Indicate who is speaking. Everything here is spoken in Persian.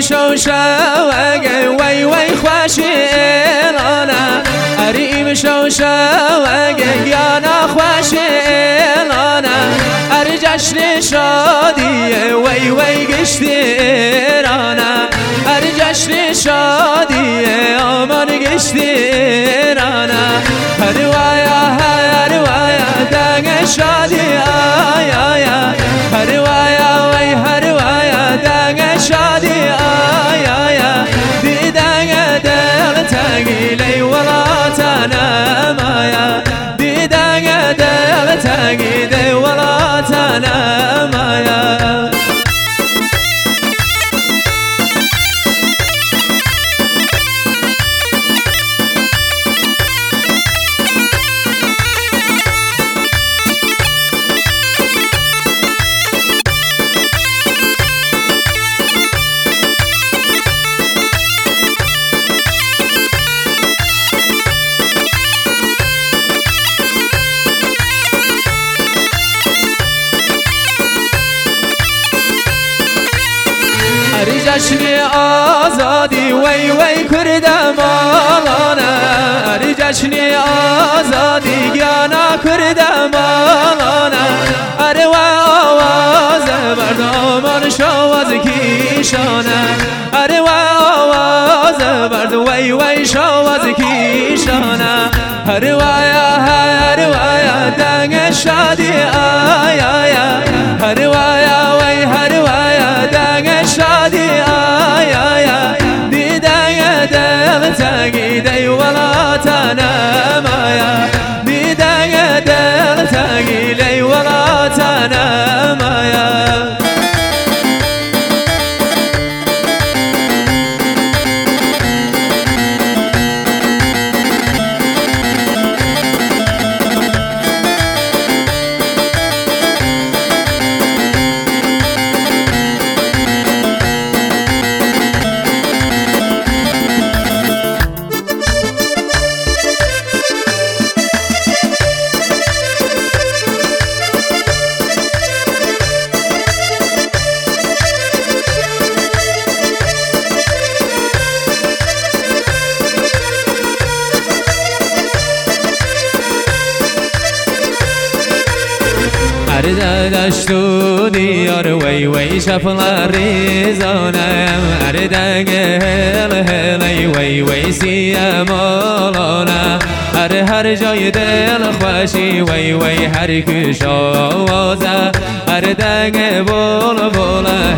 Speaker 1: شوشوگه وی وی خوشیلانا اریم شوشوگه گیانا خوشیلانا ار جشن شادیه وی وی گشتیرانا ار جشن شادیه آمان گشتیرانا هر وایا دنگ شادی آیا هر وایا وی هر وایا دنگ شادی آیا دیدنگ دل تگیلی ولاتنا مایا دیدنگ دل تگیلی ولاتنا مایا جشن آزادی وی وی کردمالانا اری جشن آزادی گیانا کردمالانا اری و آواز مردمان شواز کیشانه اری و آواز مرد وی وی شواز کیشانه هر وایا دنگ شادی آیا هر وایا وی هر وایا دنگ شادی آیا دیدنگ دل تگیدی ولاتنا مایا دیدنگ دل تگیدی ولاتنا مایا دشتو دیار وی وی شفلا ریزانم دنگ هلی وی وی سیمالانا هر جای دل خوشی وی وی هر کش آوازه دنگ بول